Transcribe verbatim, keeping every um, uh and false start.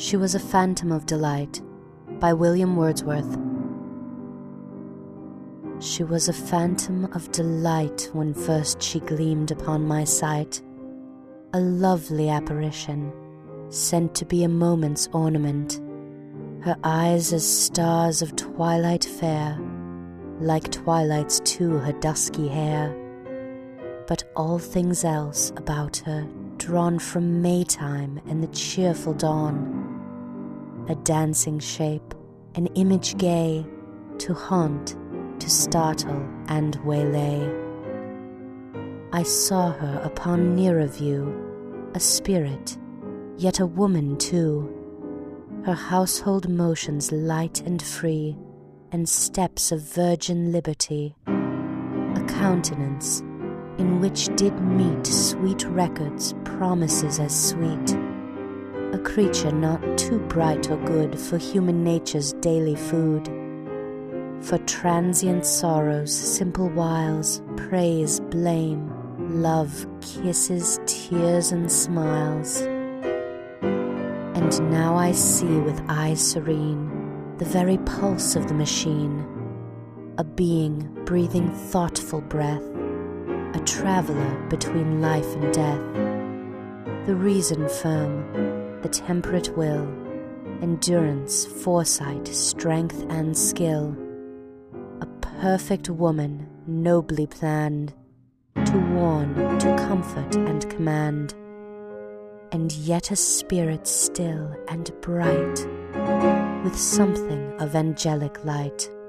She was a Phantom of Delight by William Wordsworth. She was a phantom of delight when first she gleamed upon my sight, a lovely apparition, sent to be a moment's ornament, her eyes as stars of twilight fair, like twilight's too her dusky hair, but all things else about her drawn from Maytime and the cheerful dawn, a dancing shape, an image gay, to haunt, to startle and waylay. I saw her upon nearer view, a spirit, yet a woman too, her household motions light and free, and steps of virgin liberty, a countenance in which did meet sweet records, promises as sweet, a creature not too bright or good for human nature's daily food, for transient sorrows, simple wiles, praise, blame, love, kisses, tears, and smiles. And now I see with eyes serene the very pulse of the machine, a being breathing thoughtful breath, a traveler between life and death, the reason firm, the temperate will, endurance, foresight, strength, and skill, a perfect woman nobly planned, to warn, to comfort, and command, and yet a spirit still and bright, with something of angelic light.